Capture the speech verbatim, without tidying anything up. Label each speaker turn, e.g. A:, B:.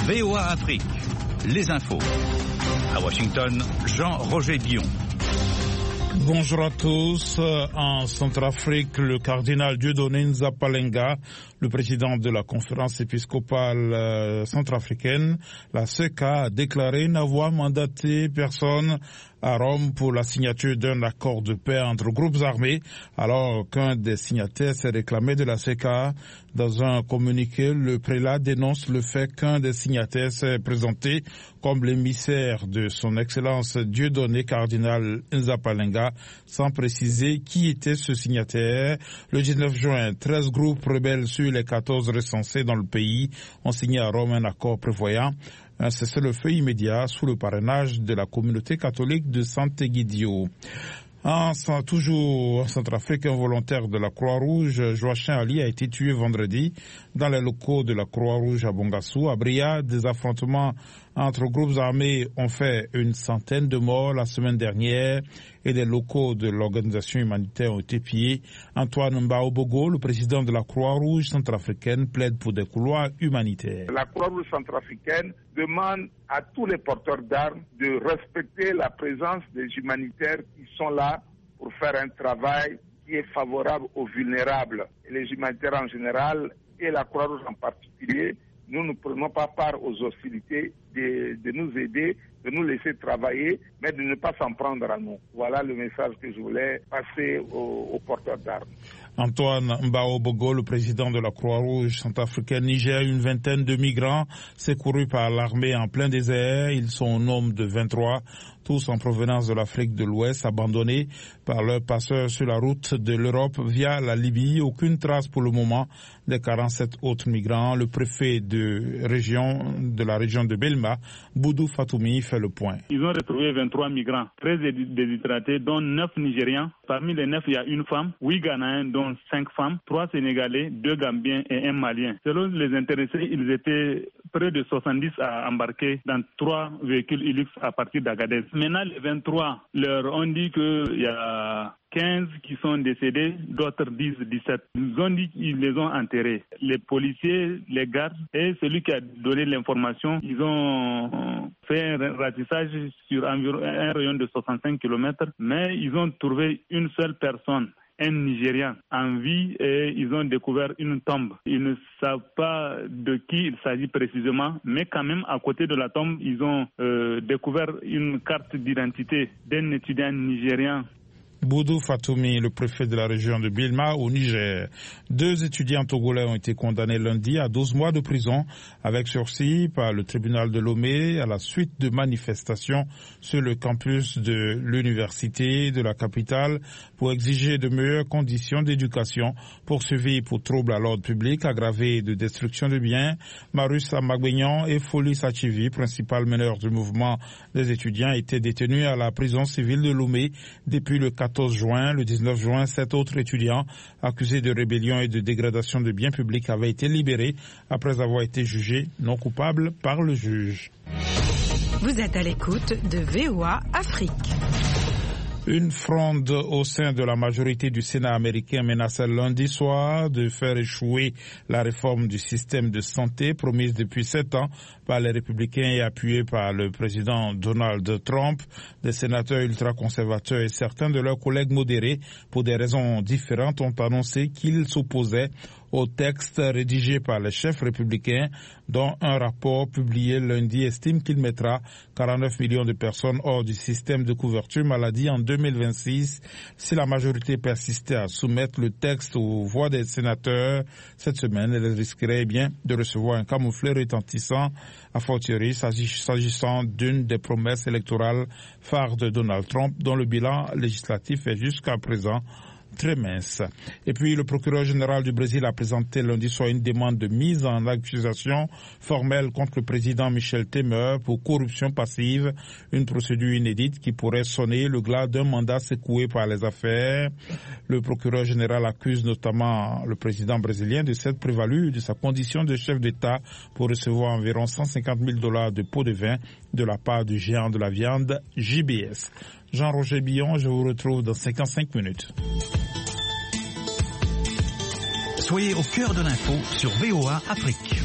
A: V O A Afrique, les infos. À Washington, Jean-Roger Billon.
B: Bonjour à tous. En Centrafrique, le cardinal Dieudonné Nzapalenga, le président de la conférence épiscopale centrafricaine, la C E C A, a déclaré n'avoir mandaté personne à Rome pour la signature d'un accord de paix entre groupes armés, alors qu'un des signataires s'est réclamé de la C E C A. Dans un communiqué, le prélat dénonce le fait qu'un des signataires s'est présenté comme l'émissaire de son Excellence Dieudonné cardinal Nzapalenga, sans préciser qui était ce signataire. Le dix-neuf juin, treize groupes rebelles sur les quatorze recensés dans le pays ont signé à Rome un accord prévoyant un cessez-le-feu immédiat sous le parrainage de la communauté catholique de Sant'Egidio. En, toujours en Centrafrique, un volontaire de la Croix-Rouge, Joachim Ali, a été tué vendredi dans les locaux de la Croix-Rouge à Bongassou. À Bria, des affrontements entre groupes armés ont fait une centaine de morts la semaine dernière et des locaux de l'organisation humanitaire ont été pillés. Antoine Mbaobogo, le président de la Croix-Rouge centrafricaine, plaide pour des couloirs humanitaires.
C: La Croix-Rouge centrafricaine demande à tous les porteurs d'armes de respecter la présence des humanitaires qui sont là pour faire un travail qui est favorable aux vulnérables. Et les humanitaires en général et la Croix-Rouge en particulier, nous ne prenons pas part aux hostilités, de, de nous aider, de nous laisser travailler, mais de ne pas s'en prendre à nous. Voilà le message que je voulais passer aux, aux porteurs d'armes.
B: Antoine Mbaobogo, le président de la Croix-Rouge centrafricaine Niger, une vingtaine de migrants secourus par l'armée en plein désert. Ils sont au nombre de vingt-trois, tous en provenance de l'Afrique de l'Ouest, abandonnés par leurs passeurs sur la route de l'Europe via la Libye. Aucune trace pour le moment des quarante-sept autres migrants. Le préfet de région de la région de Belma, Boudou Fatoumi, fait le point.
D: Ils ont retrouvé vingt-trois migrants, treize déshydratés, dont neuf Nigérians. Parmi les neuf, il y a une femme, huit Ghanéens, dont cinq femmes, trois Sénégalais, deux Gambiens et un Malien. Selon les intéressés, ils étaient près de soixante-dix à embarquer dans trois véhicules Hilux à partir d'Agadez. Maintenant, les vingt-trois leur ont dit qu'il y a quinze qui sont décédés, d'autres disent dix-sept. Ils ont dit qu'ils les ont enterrés. Les policiers, les gardes et celui qui a donné l'information, ils ont fait un ratissage sur environ un rayon de soixante-cinq kilomètres, mais ils ont trouvé une seule personne, un Nigérian en vie, et ils ont découvert une tombe. Ils ne savent pas de qui il s'agit précisément, mais quand même à côté de la tombe, ils ont euh, découvert une carte d'identité d'un étudiant nigérien.
B: Boudou Fatoumi, le préfet de la région de Bilma au Niger. Deux étudiants togolais ont été condamnés lundi à douze mois de prison avec sursis par le tribunal de Lomé à la suite de manifestations sur le campus de l'université de la capitale pour exiger de meilleures conditions d'éducation, poursuivis pour troubles à l'ordre public, aggravés de destruction de biens. Marus Amagbenyan et Folis Achivi, principal meneur du mouvement des étudiants, étaient détenus à la prison civile de Lomé depuis le quatorze juin. Le dix-neuf juin, sept autres étudiants accusés de rébellion et de dégradation de biens publics avaient été libérés après avoir été jugés non coupables par le juge.
E: Vous êtes à l'écoute de V O A Afrique.
B: Une fronde au sein de la majorité du Sénat américain menaçait lundi soir de faire échouer la réforme du système de santé promise depuis sept ans par les républicains et appuyée par le président Donald Trump. Des sénateurs ultra-conservateurs et certains de leurs collègues modérés, pour des raisons différentes, ont annoncé qu'ils s'opposaient au texte rédigé par les chefs républicains, dont un rapport publié lundi estime qu'il mettra quarante-neuf millions de personnes hors du système de couverture maladie en deux mille vingt-six. Si la majorité persistait à soumettre le texte aux voix des sénateurs cette semaine, elle risquerait bien de recevoir un camouflet retentissant, a fortiori s'agissant d'une des promesses électorales phares de Donald Trump, dont le bilan législatif est jusqu'à présent très mince. Et puis le procureur général du Brésil a présenté lundi soir une demande de mise en accusation formelle contre le président Michel Temer pour corruption passive, une procédure inédite qui pourrait sonner le glas d'un mandat secoué par les affaires. Le procureur général accuse notamment le président brésilien de s'être prévalu de sa condition de chef d'État pour recevoir environ cent cinquante mille dollars de pots de vin de la part du géant de la viande J B S. Jean-Roger Billon, je vous retrouve dans cinquante-cinq minutes.
A: Soyez au cœur de l'info sur V O A Afrique.